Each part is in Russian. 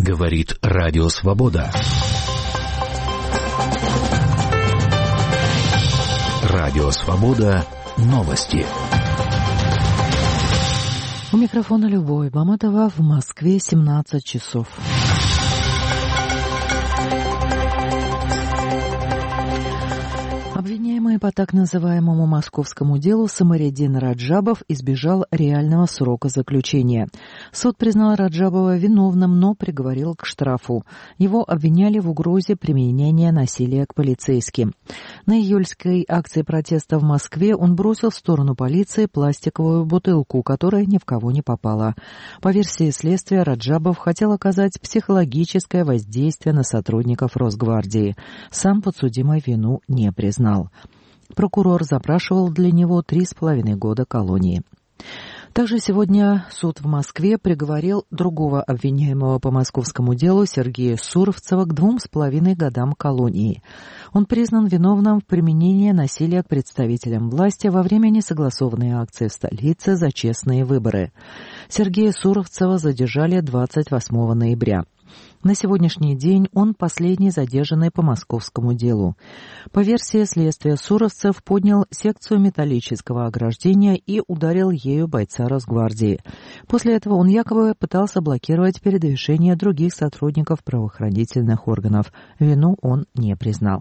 Говорит Радио Свобода. Радио Свобода. Новости. У микрофона Любовь Баматова. В Москве 17 часов. Обвиняемый по так называемому московскому делу Самариддин Раджабов избежал реального срока заключения. Суд признал Раджабова виновным, но приговорил к штрафу. Его обвиняли в угрозе применения насилия к полицейским. На июльской акции протеста в Москве он бросил в сторону полиции пластиковую бутылку, которая ни в кого не попала. По версии следствия, Раджабов хотел оказать психологическое воздействие на сотрудников Росгвардии. Сам подсудимый вину не признал. Прокурор запрашивал для него 3,5 года колонии. Также сегодня суд в Москве приговорил другого обвиняемого по московскому делу Сергея Суровцева к 2,5 годам колонии. Он признан виновным в применении насилия к представителям власти во время несогласованной акции в столице за честные выборы. Сергея Суровцева задержали 28 ноября. На сегодняшний день он последний задержанный по московскому делу. По версии следствия, Суровцев поднял секцию металлического ограждения и ударил ею бойца Росгвардии. После этого он якобы пытался блокировать передвижение других сотрудников правоохранительных органов. Вину он не признал.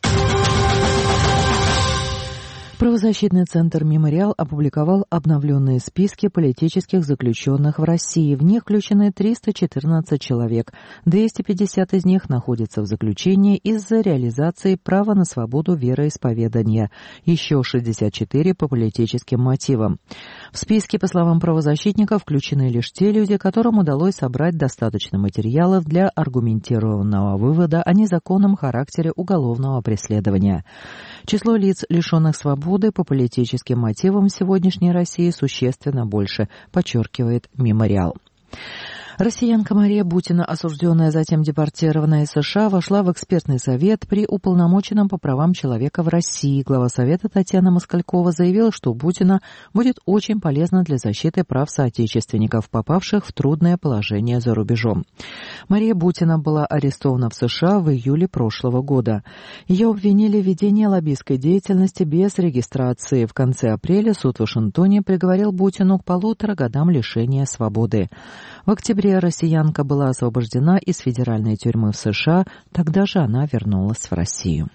Правозащитный центр «Мемориал» опубликовал обновленные списки политических заключенных в России. В них включены 314 человек. 250 из них находятся в заключении из-за реализации права на свободу вероисповедания. Еще 64 по политическим мотивам. В списке, по словам правозащитников, включены лишь те люди, которым удалось собрать достаточно материалов для аргументированного вывода о незаконном характере уголовного преследования. Число лиц, лишенных свободы по политическим мотивам в сегодняшней России существенно больше, подчеркивает «Мемориал». Россиянка Мария Бутина, осужденная, затем депортированная из США, вошла в экспертный совет при уполномоченном по правам человека в России. Глава совета Татьяна Москалькова заявила, что Бутина будет очень полезна для защиты прав соотечественников, попавших в трудное положение за рубежом. Мария Бутина была арестована в США в июле прошлого года. Ее обвинили в ведении лоббистской деятельности без регистрации. В конце апреля суд в Вашингтоне приговорил Бутину к 1,5 годам лишения свободы. В октябре россиянка была освобождена из федеральной тюрьмы в США, тогда же она вернулась в Россию.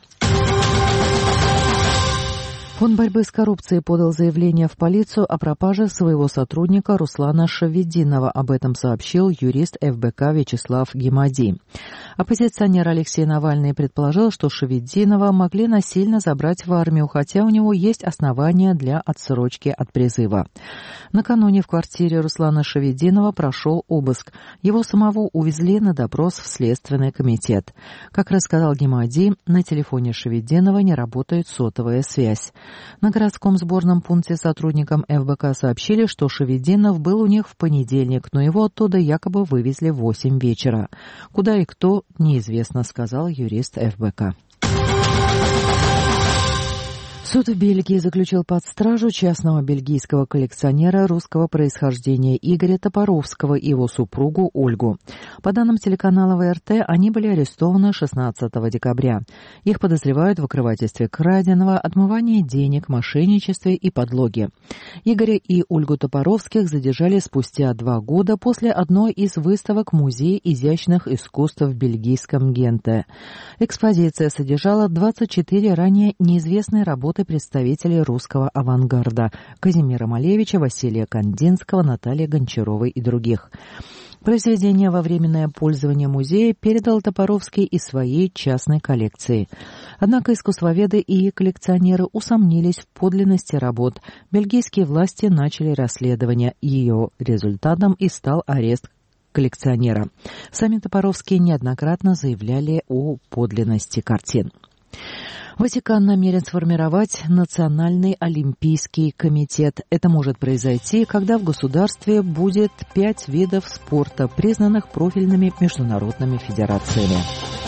Фонд борьбы с коррупцией подал заявление в полицию о пропаже своего сотрудника Руслана Шавиддинова. Об этом сообщил юрист ФБК Вячеслав Гимади. Оппозиционер Алексей Навальный предположил, что Шавиддинова могли насильно забрать в армию, хотя у него есть основания для отсрочки от призыва. Накануне в квартире Руслана Шавиддинова прошел обыск. Его самого увезли на допрос в Следственный комитет. Как рассказал Гимади, на телефоне Шавиддинова не работает сотовая связь. На городском сборном пункте сотрудникам ФБК сообщили, что Шавиддинов был у них в понедельник, но его оттуда якобы вывезли в 8 вечера. Куда и кто, неизвестно, сказал юрист ФБК. Суд в Бельгии заключил под стражу частного бельгийского коллекционера русского происхождения Игоря Топоровского и его супругу Ольгу. По данным телеканала ВРТ, они были арестованы 16 декабря. Их подозревают в выкрывательстве краденого, отмывании денег, мошенничестве и подлоге. Игоря и Ольгу Топоровских задержали спустя 2 года после одной из выставок Музея изящных искусств в бельгийском Генте. Экспозиция содержала 24 ранее неизвестные работы представителей русского авангарда Казимира Малевича, Василия Кандинского, Натальи Гончаровой и других. Произведение во временное пользование музея передал Топоровский из своей частной коллекции. Однако искусствоведы и коллекционеры усомнились в подлинности работ. Бельгийские власти начали расследование. Ее результатом и стал арест коллекционера. Сами Топоровские неоднократно заявляли о подлинности картин. Ватикан намерен сформировать Национальный олимпийский комитет. Это может произойти, когда в государстве будет 5 видов спорта, признанных профильными международными федерациями.